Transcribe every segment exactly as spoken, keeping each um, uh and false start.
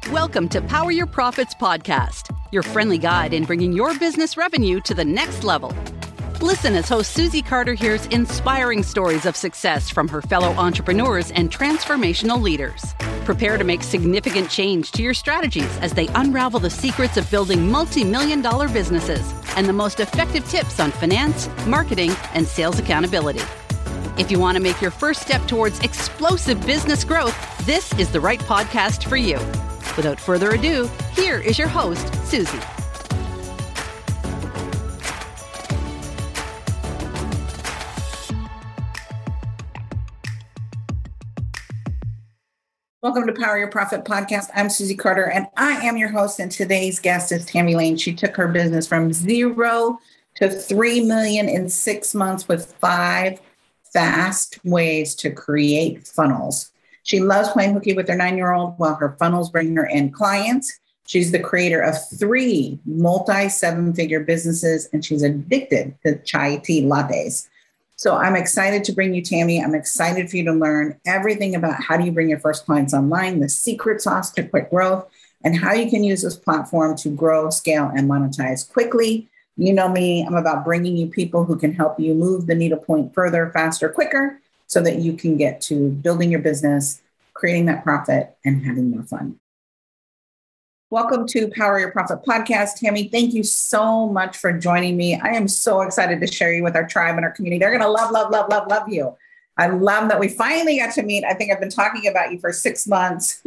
Welcome to Power Your Profits podcast, your friendly guide in bringing your business revenue to the next level. Listen as host Susie Carter hears inspiring stories of success from her fellow entrepreneurs and transformational leaders. Prepare to make significant change to your strategies as they unravel the secrets of building multi-million dollar businesses and the most effective tips on finance, marketing, and sales accountability. If you want to make your first step towards explosive business growth, this is the right podcast for you. Without further ado, here is your host, Susie. Welcome to Power Your Profit podcast. I'm Susie Carter, and I am your host. And today's guest is Tammy Lane. She took her business from zero to three million in six months with five fast ways to create funnels. She loves playing hooky with her nine-year-old while her funnels bring her in clients. She's the creator of three multi-seven-figure businesses, and she's addicted to chai tea lattes. So I'm excited to bring you Tammy. I'm excited for you to learn everything about how do you bring your first clients online, the secret sauce to quick growth, and how you can use this platform to grow, scale, and monetize quickly. You know me, I'm about bringing you people who can help you move the needle point further, faster, quicker, so that you can get to building your business, creating that profit, and having more fun. Welcome to Power Your Profit podcast. Tammy, thank you so much for joining me. I am so excited to share you with our tribe and our community. They're going to love, love, love, love, love you. I love that we finally got to meet. I think I've been talking about you for six months.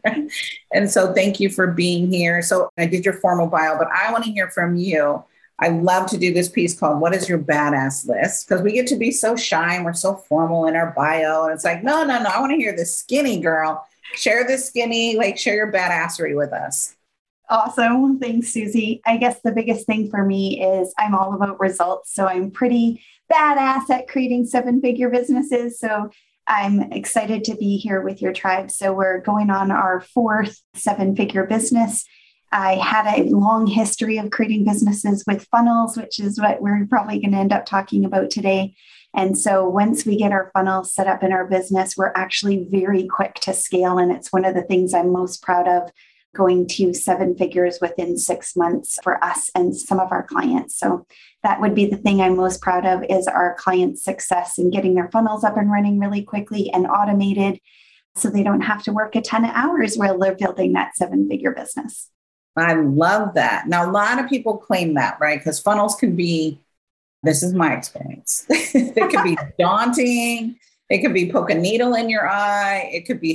And so thank you for being here. So I did your formal bio, but I want to hear from you. I love to do this piece called What is Your Badass List? Because we get to be so shy and we're so formal in our bio. And it's like, no, no, no. I want to hear the skinny girl. Share the skinny, like share your badassery with us. Awesome. Thanks, Susie. I guess the biggest thing for me is I'm all about results. So I'm pretty badass at creating seven-figure businesses. So I'm excited to be here with your tribe. So we're going on our fourth seven-figure business. I had a long history of creating businesses with funnels, which is what we're probably going to end up talking about today. And so once we get our funnels set up in our business, we're actually very quick to scale. And it's one of the things I'm most proud of, going to seven figures within six months for us and some of our clients. So that would be the thing I'm most proud of, is our clients' success in getting their funnels up and running really quickly and automated so they don't have to work a ton of hours while they're building that seven-figure business. I love that. Now, a lot of people claim that, right? Because funnels can be, this is my experience, it can be daunting. It could be poke a needle in your eye. It could be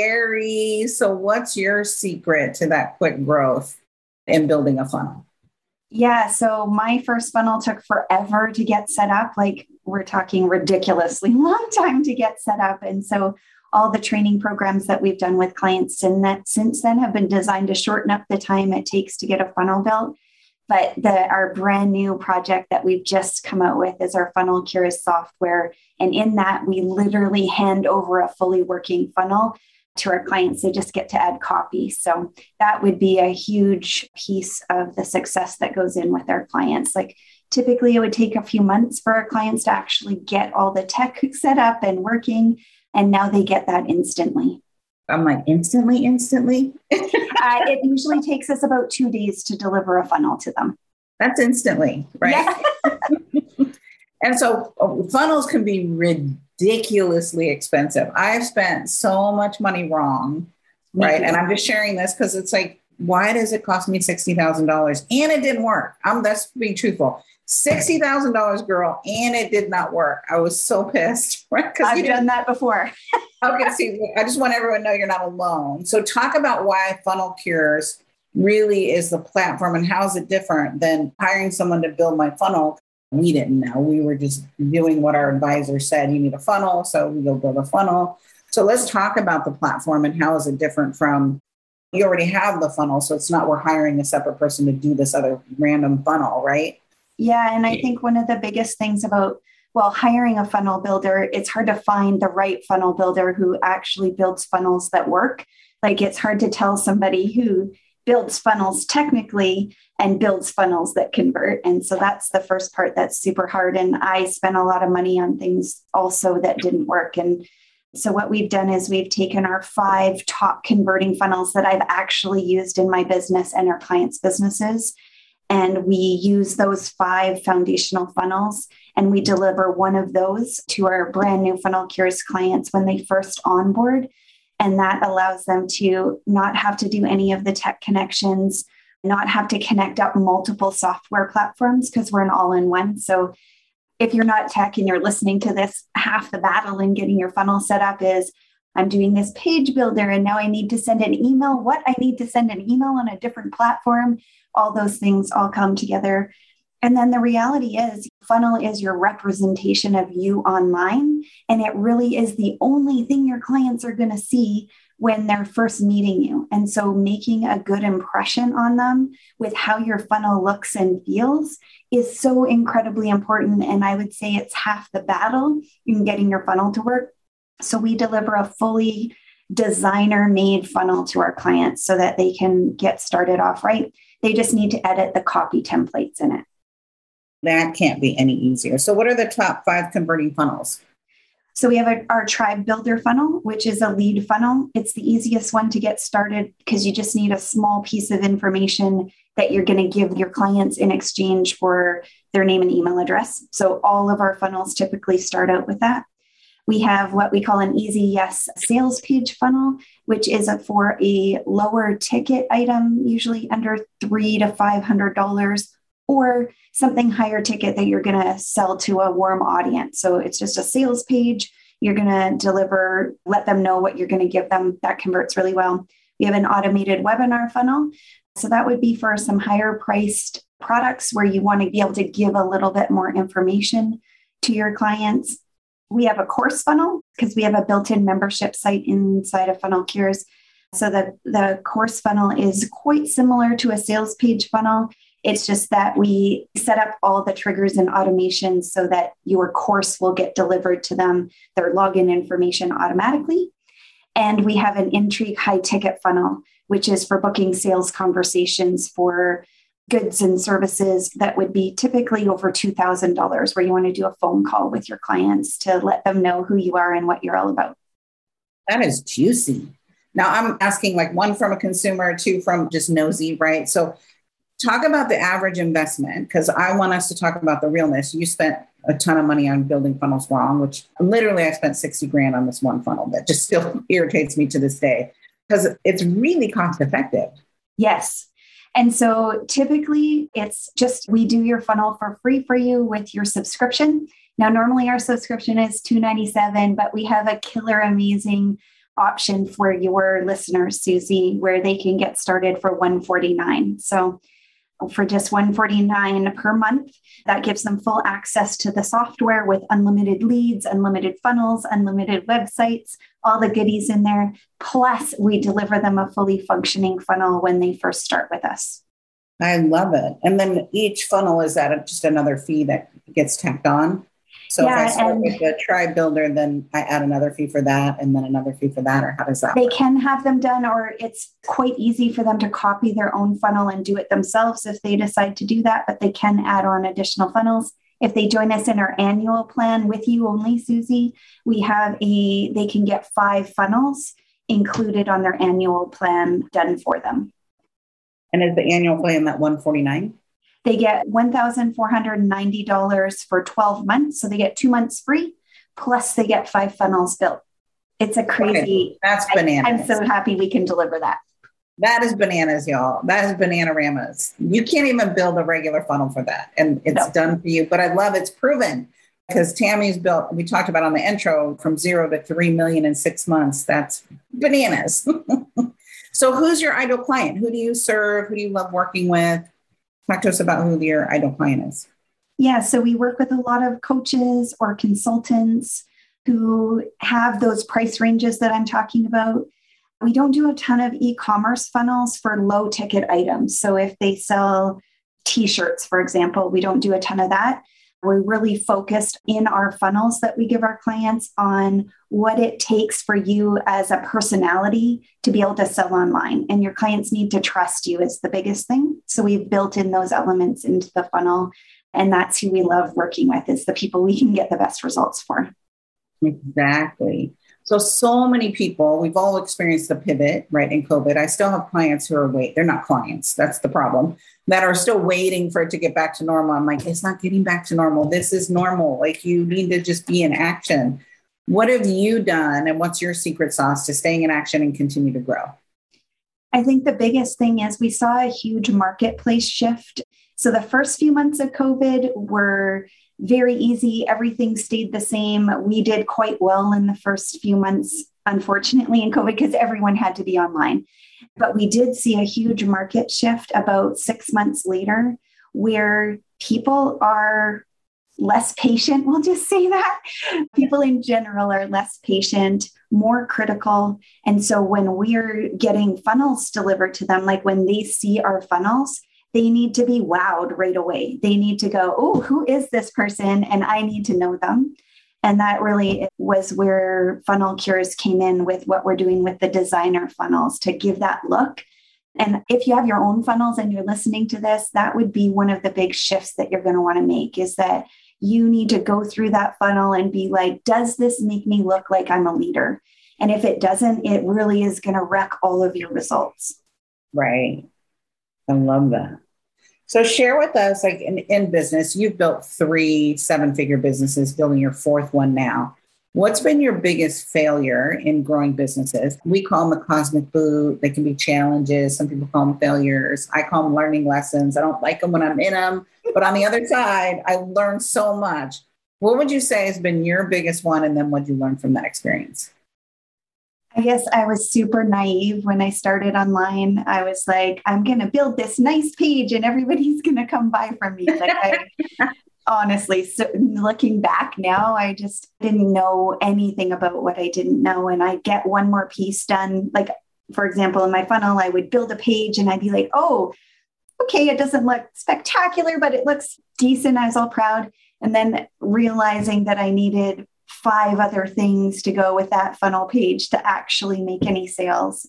scary. So what's your secret to that quick growth in building a funnel? Yeah. So my first funnel took forever to get set up. Like, we're talking ridiculously long time to get set up. And so all the training programs that we've done with clients and that since then have been designed to shorten up the time it takes to get a funnel built. But the, our brand new project that we've just come out with is our Funnel Cures software. And in that, we literally hand over a fully working funnel to our clients. They just get to add copy. So that would be a huge piece of the success that goes in with our clients. Like, typically it would take a few months for our clients to actually get all the tech set up and working. And now they get that instantly. I'm like, instantly, instantly? uh, it usually takes us about two days to deliver a funnel to them. That's instantly, right? Yeah. And so uh, funnels can be ridiculously expensive. I've spent so much money wrong, right? And I'm just sharing this because it's like, why does it cost me sixty thousand dollars? And it didn't work. I'm that's being truthful. sixty thousand dollars, girl, and it did not work. I was so pissed, right? I've done that before. Okay, see, I just want everyone to know you're not alone. So talk about why Funnel Cures really is the platform and how is it different than hiring someone to build my funnel. We didn't know. We were just doing what our advisor said. You need a funnel, so we go build a funnel. So let's talk about the platform and how is it different from, you already have the funnel, so it's not we're hiring a separate person to do this other random funnel, right? Yeah, and I think one of the biggest things about, well, hiring a funnel builder, it's hard to find the right funnel builder who actually builds funnels that work. Like, it's hard to tell somebody who builds funnels technically and builds funnels that convert. And so that's the first part that's super hard. And I spent a lot of money on things also that didn't work. And So what we've done is we've taken our five top converting funnels that I've actually used in my business and our clients' businesses. And we use those five foundational funnels and we deliver one of those to our brand new Funnel Cures clients when they first onboard. And that allows them to not have to do any of the tech connections, not have to connect up multiple software platforms because we're an all-in-one. So if you're not tech and you're listening to this, half the battle in getting your funnel set up is I'm doing this page builder and now I need to send an email. What? I need to send an email on a different platform. All those things all come together. And then the reality is funnel is your representation of you online. And it really is the only thing your clients are going to see when they're first meeting you. And so making a good impression on them with how your funnel looks and feels is so incredibly important. And I would say it's half the battle in getting your funnel to work. So we deliver a fully designer made funnel to our clients so that they can get started off right. They just need to edit the copy templates in it. That can't be any easier. So what are the top five converting funnels? So we have a, our Tribe Builder funnel, which is a lead funnel. It's the easiest one to get started because you just need a small piece of information that you're going to give your clients in exchange for their name and email address. So all of our funnels typically start out with that. We have what we call an easy yes sales page funnel, which is a, for a lower ticket item, usually under three to five hundred dollars, or something higher ticket that you're going to sell to a warm audience. So it's just a sales page. You're going to deliver, let them know what you're going to give them. That converts really well. We have an automated webinar funnel. So that would be for some higher priced products where you want to be able to give a little bit more information to your clients. We have a course funnel because we have a built-in membership site inside of Funnel Cures. So the, the course funnel is quite similar to a sales page funnel. It's just that we set up all the triggers and automations so that your course will get delivered to them, their login information automatically. And we have an Intrigue high ticket funnel, which is for booking sales conversations for goods and services that would be typically over two thousand dollars, where you want to do a phone call with your clients to let them know who you are and what you're all about. That is juicy. Now I'm asking like one from a consumer, two from just nosy, right? So talk about the average investment, because I want us to talk about the realness. You spent a ton of money on building funnels wrong, which literally I spent sixty grand on this one funnel that just still irritates me to this day because it's really cost effective. Yes. And so typically it's just, we do your funnel for free for you with your subscription. Now, normally our subscription is two hundred ninety-seven dollars, but we have a killer amazing option for your listeners, Susie, where they can get started for one hundred forty-nine dollars. So for just one hundred forty-nine dollars per month, that gives them full access to the software with unlimited leads, unlimited funnels, unlimited websites, all the goodies in there. Plus, we deliver them a fully functioning funnel when they first start with us. I love it. And then each funnel is at a, just another fee that gets tacked on. So yeah, if I start and with the Tribe Builder, then I add another fee for that and then another fee for that, or how does that They work? can have them done, or it's quite easy for them to copy their own funnel and do it themselves if they decide to do that, but they can add on additional funnels. If they join us in our annual plan with you only, Susie, we have a, they can get five funnels included on their annual plan done for them. And is the annual plan that one hundred forty-nine dollars? They get one thousand four hundred ninety dollars for twelve months. So they get two months free, plus they get five funnels built. It's a crazy, okay, that's bananas. I, I'm so happy we can deliver that. That is bananas, y'all. That is banana-ramas. You can't even build a regular funnel for that. And it's no. done for you. But I love it's proven because Tammy's built, we talked about on the intro, from zero to three million in six months. That's bananas. So who's your ideal client? Who do you serve? Who do you love working with? Talk to us about who your ideal client is. Yeah, so we work with a lot of coaches or consultants who have those price ranges that I'm talking about. We don't do a ton of e-commerce funnels for low ticket items. So if they sell t-shirts, for example, we don't do a ton of that. We're really focused in our funnels that we give our clients on what it takes for you as a personality to be able to sell online. And your clients need to trust you is the biggest thing. So we've built in those elements into the funnel. And that's who we love working with, is the people we can get the best results for. Exactly. So, so many people, we've all experienced the pivot, right, in COVID. I still have clients who are wait, they're not clients. That's the problem, that are still waiting for it to get back to normal. I'm like, it's not getting back to normal. This is normal. Like, you need to just be in action. What have you done? And what's your secret sauce to staying in action and continue to grow? I think the biggest thing is we saw a huge marketplace shift. So the first few months of COVID were very easy. Everything stayed the same. We did quite well in the first few months, unfortunately, in COVID, because everyone had to be online. But we did see a huge market shift about six months later, where people are less patient. We'll just say that. People in general are less patient, more critical. And so when we're getting funnels delivered to them, like when they see our funnels, they need to be wowed right away. They need to go, oh, who is this person? And I need to know them. And that really was where Funnel Cures came in with what we're doing with the designer funnels to give that look. And if you have your own funnels and you're listening to this, that would be one of the big shifts that you're going to want to make, is that you need to go through that funnel and be like, does this make me look like I'm a leader? And if it doesn't, it really is going to wreck all of your results. Right. I love that. So share with us, like in, in business, you've built three seven-figure businesses, building your fourth one now. What's been your biggest failure in growing businesses? We call them the cosmic boot. They can be challenges. Some people call them failures. I call them learning lessons. I don't like them when I'm in them, but on the other side, I learned so much. What would you say has been your biggest one? And then what did you learn from that experience? I guess I was super naive when I started online. I was like, I'm going to build this nice page and everybody's going to come buy from me. Like I, honestly, so looking back now, I just didn't know anything about what I didn't know. And I get one more piece done. Like, for example, in my funnel, I would build a page and I'd be like, oh, okay, it doesn't look spectacular, but it looks decent. I was all proud. And then realizing that I needed five other things to go with that funnel page to actually make any sales.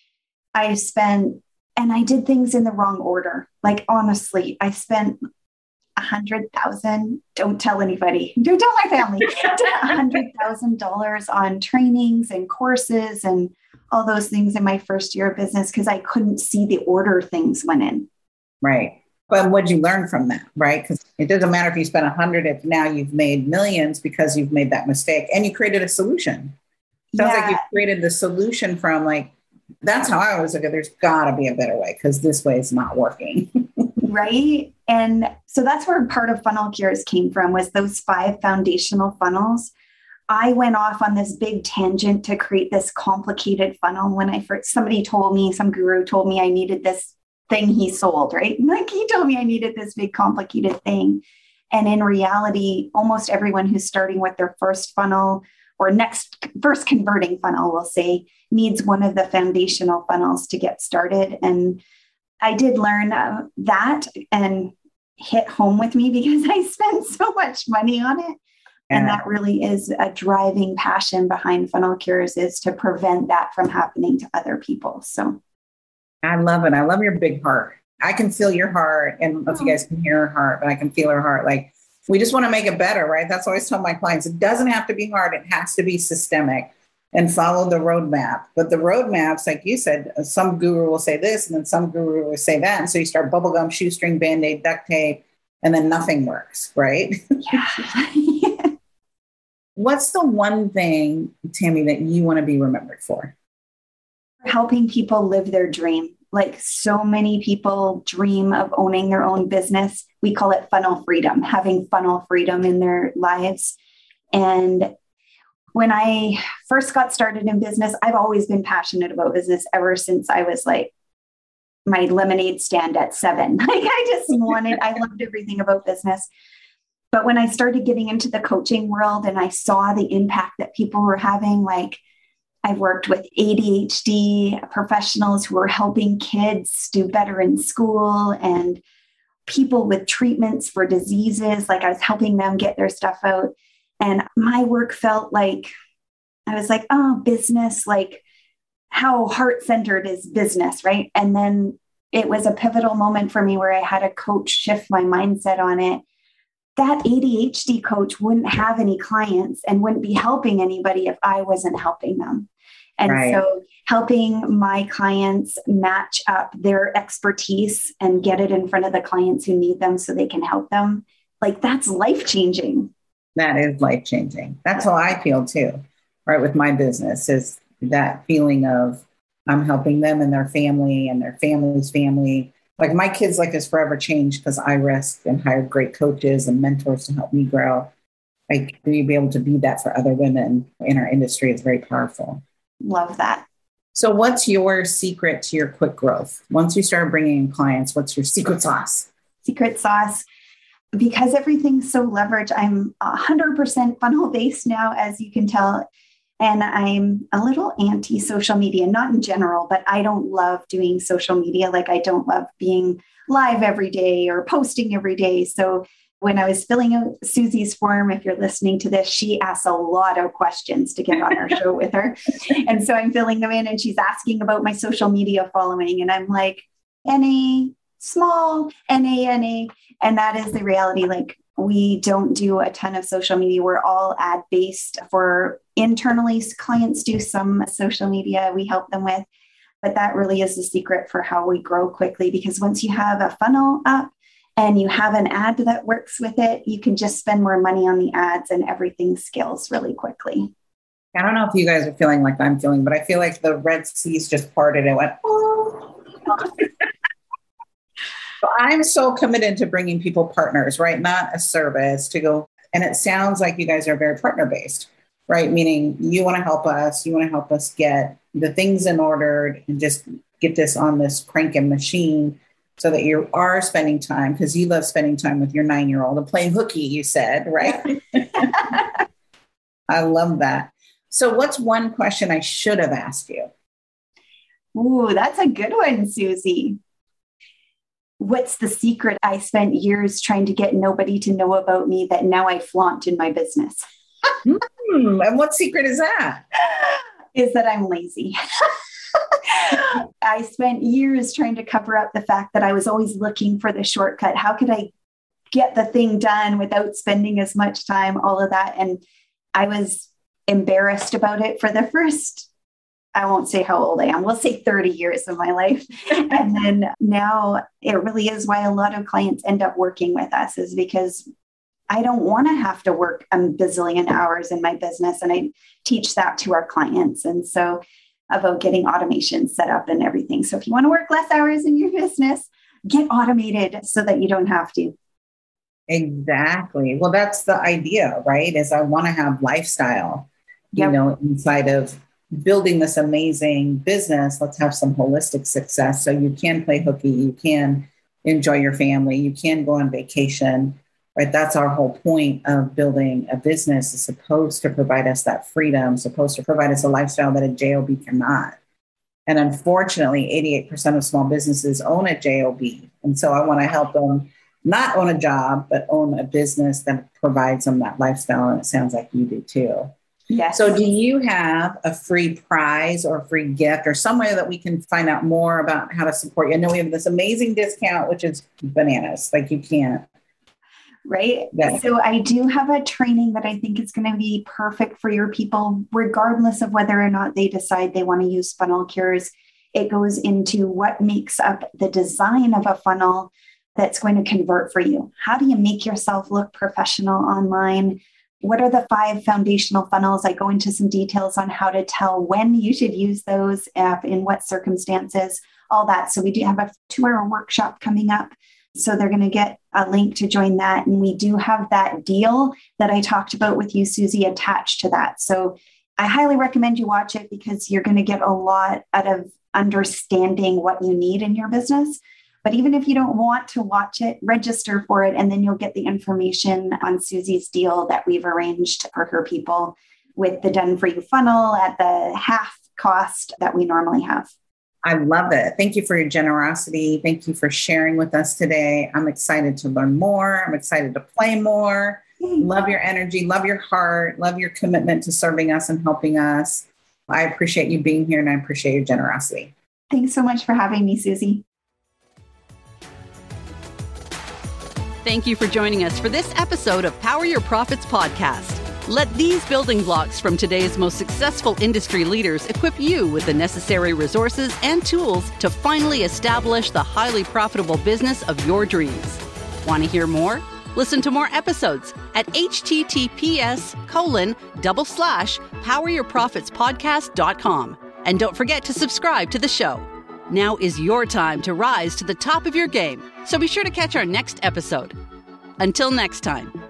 I spent, and I did things in the wrong order. Like, honestly, I spent a hundred thousand, don't tell anybody, don't tell my family, a hundred thousand dollars on trainings and courses and all those things in my first year of business because I couldn't see the order things went in. Right. But what'd you learn from that, right? Because it doesn't matter if you spent a hundred, if now you've made millions because you've made that mistake and you created a solution. Sounds yeah. like you created the solution from like, that's how I always look at it. There's gotta be a better way because this way is not working. Right. And so that's where part of Funnel Cures came from, was those five foundational funnels. I went off on this big tangent to create this complicated funnel. When I first, somebody told me, some guru told me I needed this thing he sold, right? Like he told me I needed this big complicated thing. And in reality, almost everyone who's starting with their first funnel or next first converting funnel, we'll say, needs one of the foundational funnels to get started. And I did learn uh, that and hit home with me because I spent so much money on it. Yeah. And that really is a driving passion behind Funnel Cures, is to prevent that from happening to other people. So I love it. I love your big heart. I can feel your heart. And I don't know if you guys can hear her heart, but I can feel her heart. Like, we just want to make it better, right? That's what I always tell my clients. It doesn't have to be hard. It has to be systemic and follow the roadmap. But the roadmaps, like you said, some guru will say this and then some guru will say that. And so you start bubblegum, shoestring, Band-Aid, duct tape, and then nothing works, right? Yeah. What's the one thing, Tammy, that you want to be remembered for? Helping people live their dream. Like, so many people dream of owning their own business. We call it funnel freedom, having funnel freedom in their lives. And when I first got started in business, I've always been passionate about business ever since I was like my lemonade stand at seven. Like, I just wanted, I loved everything about business. But when I started getting into the coaching world and I saw the impact that people were having, like, I've worked with A D H D professionals who are helping kids do better in school, and people with treatments for diseases. Like, I was helping them get their stuff out. And my work felt like, I was like, oh, business, like how heart-centered is business, right? And then it was a pivotal moment for me where I had a coach shift my mindset on it. that A D H D coach wouldn't have any clients and wouldn't be helping anybody if I wasn't helping them. And right. so helping my clients match up their expertise and get it in front of the clients who need them so they can help them, like that's life-changing. That is life-changing. That's how I feel too, right? With my business is that feeling of I'm helping them and their family and their family's family. Like my kids' life is forever changed because I risked and hired great coaches and mentors to help me grow. Like to be able to be that for other women in our industry is very powerful. Love that. So what's your secret to your quick growth? Once you start bringing in clients, what's your secret sauce? Secret sauce. Because everything's so leveraged, I'm one hundred percent funnel based now, as you can tell. And I'm a little anti social media, not in general, but I don't love doing social media. Like I don't love being live every day or posting every day. So when I was filling out Susie's form, if you're listening to this, she asks a lot of questions to get on our show with her. And so I'm filling them in and she's asking about my social media following. And I'm like, N A, small, N A N A. And that is the reality. Like we don't do a ton of social media. We're all ad based. For internally, clients do some social media we help them with. But that really is the secret for how we grow quickly. Because once you have a funnel up, and you have an ad that works with it, you can just spend more money on the ads and everything scales really quickly. I don't know if you guys are feeling like I'm feeling, but I feel like the Red Seas just parted and went, oh. So I'm so committed to bringing people partners, right? Not a service to go. And it sounds like you guys are very partner based, right? Meaning you want to help us, you want to help us get the things in order and just get this on this cranking machine. So that you are spending time, because you love spending time with your nine-year-old and playing hooky, you said, right? I love that. So what's one question I should have asked you? Ooh, that's a good one, Susie. What's the secret I spent years trying to get nobody to know about me that now I flaunt in my business? mm, and what secret is that? Is that I'm lazy. I spent years trying to cover up the fact that I was always looking for the shortcut. How could I get the thing done without spending as much time, all of that? And I was embarrassed about it for the first, I won't say how old I am, we'll say thirty years of my life. And then now it really is why a lot of clients end up working with us, is because I don't want to have to work a bazillion hours in my business. And I teach that to our clients. And so about getting automation set up and everything. So if you want to work less hours in your business, get automated so that you don't have to. Exactly. Well, that's the idea, right? Is I want to have lifestyle, you yep. know, inside of building this amazing business. Let's have some holistic success. So you can play hooky, you can enjoy your family, you can go on vacation, right? That's our whole point of building a business, is supposed to provide us that freedom, supposed to provide us a lifestyle that a J O B cannot. And unfortunately, eighty-eight percent of small businesses own a J O B. And so I want to help them not own a job, but own a business that provides them that lifestyle. And it sounds like you do too. Yes. So do you have a free prize or a free gift or some way that we can find out more about how to support you? I know we have this amazing discount, which is bananas. Like you can't. Right. Yeah. So I do have a training that I think is going to be perfect for your people, regardless of whether or not they decide they want to use Funnel Cures. It goes into what makes up the design of a funnel that's going to convert for you. How do you make yourself look professional online? What are the five foundational funnels? I go into some details on how to tell when you should use those, uh, in what circumstances, all that. So we do have a two-hour workshop coming up. So they're going to get a link to join that. And we do have that deal that I talked about with you, Susie, attached to that. So I highly recommend you watch it, because you're going to get a lot out of understanding what you need in your business. But even if you don't want to watch it, register for it, and then you'll get the information on Susie's deal that we've arranged for her people with the Done For You funnel at the half cost that we normally have. I love it. Thank you for your generosity. Thank you for sharing with us today. I'm excited to learn more. I'm excited to play more. Love your energy. Love your heart. Love your commitment to serving us and helping us. I appreciate you being here, and I appreciate your generosity. Thanks so much for having me, Susie. Thank you for joining us for this episode of Power Your Profits podcast. Let these building blocks from today's most successful industry leaders equip you with the necessary resources and tools to finally establish the highly profitable business of your dreams. Want to hear more? Listen to more episodes at https colon double slash poweryourprofitspodcast dot com. And don't forget to subscribe to the show. Now is your time to rise to the top of your game, so be sure to catch our next episode. Until next time.